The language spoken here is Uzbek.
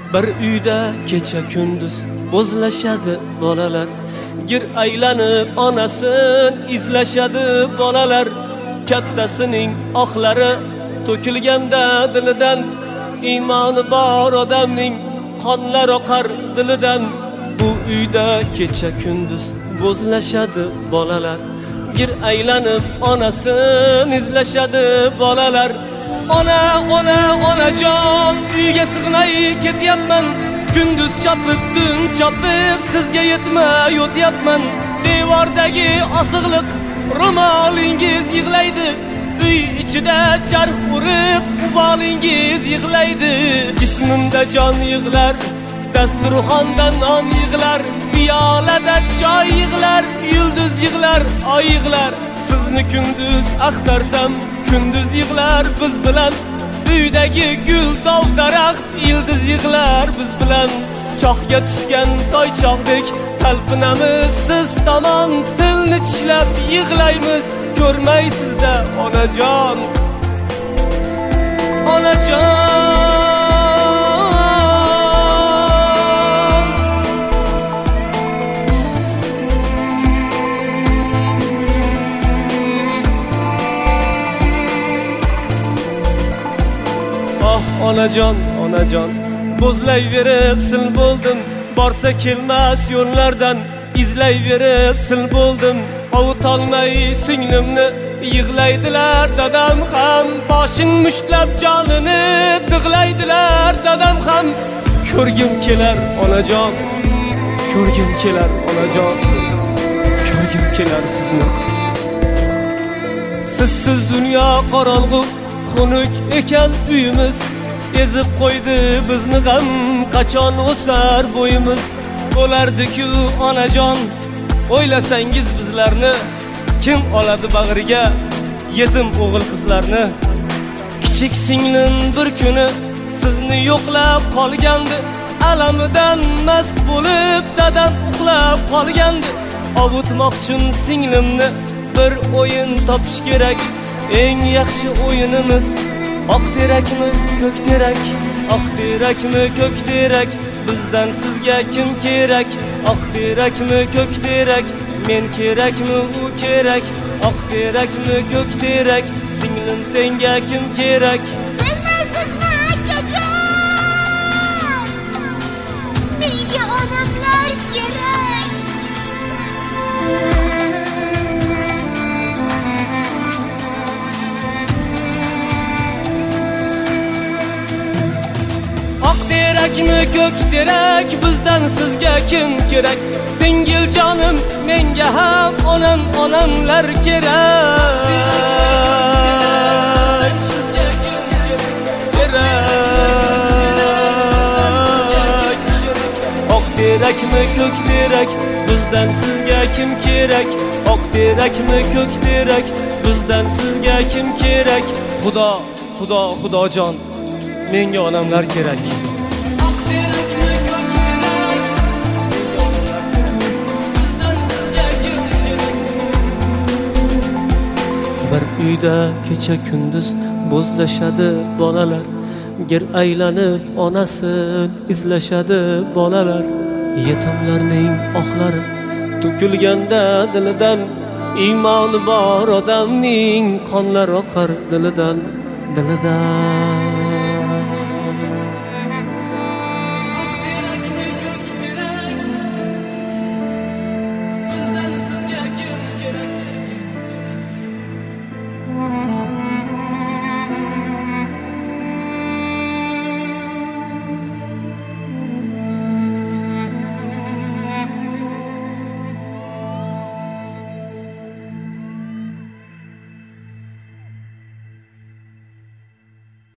Bir uyda kecha kunduz bo'zlashadi bolalar. Gir aylanib onasin izlashadi bolalar. Kattasining oqlari to'kilganda dilidan, iymoni bor odamning qonlar oqar dilidan. Bu uyda kecha kunduz bo'zlashadi bolalar. Gir aylanib onasin izlashadi bolalar. Ona, ona, onajon, uyga sig'may ketyapman. Kunduz chopib, tun chopib, sizga yetmay o'tyapman. Devordagi osiqliq ro'molingiz yig'laydi. Uy ichida charx urib, uvolingiz yig'laydi. Jismimda jon yig'lar, dasturxonda non yig'lar, piyolada choy yig'lar, yulduz yig'lar, oy yig'lar. Sizni kunduz axtarsam, kunduz yig'lar biz bilan. Uydagi gul, dov, daraxt, ildiz yig'lar biz bilan. Choqga tushgan toychoqdek talpinamiz siz tomon, tilni tishlab yig'laymiz ko'rmaysizda onajon. Onajon, onajon, onajon, bo'zlayverib sil bo'ldim. Borsa kelmas yo'llardan izlayverib sil bo'ldim. Ovutolmay singlimni yig'laydilar dadam ham. Boshing mushtlab jonini tig'laydilar dadam ham. Ko'rgim kelar onajon, ko'rgim kelar onajon, ko'rgim kelar sizni. Sizsiz dunyo qorong'u, xunuk ekan uyimiz. Ezib qo'ydi bizni g'am, qachon o'sar bo'yimiz. Bo'lardi-ku onajon, o'ylasangiz bizlarni, kim oladi bag'riga yetim o'g'il qizlarni. Kichik singlim bir kuni sizni yo'qlab qolgandi. Alamidan mast bo'lib dadam uxlab qolgandi. Ovutmoqchim singlimni, bir o'yin topish kerak. Eng yaxshi o'yinimiz oq terakmi, ko'k terak? Oq terakmi, ko'k terak? Bizdan sizga kim kerak? Oq terakmi, ko'k terak? Men kerakmi, u kerak? Oq terakmi, ko'k terak? Singlim senga kim kerak? Bilmaysizmi akajon? Menga onamlar kerak. Terakmi, ko'k terak? Bizdan sizga kim kerak? Singil jonim, menga ham onam, onamlar kerak. Oq terakmi, ko'k terak? Bizdan sizga kim kerak? Oq terakmi, ko'k terak? Bizdan sizga kim kerak? Xudo, xudo, xudojon, menga onamlar kerak. Bir uyda kecha kunduz bo'zlashadi bolalar. Gir aylanib onasin izlashadi bolalar. Yetimlarning oqlari to'kilganda dilidan, iymoni bor odamning qonlari oqar dilidan, dilidan.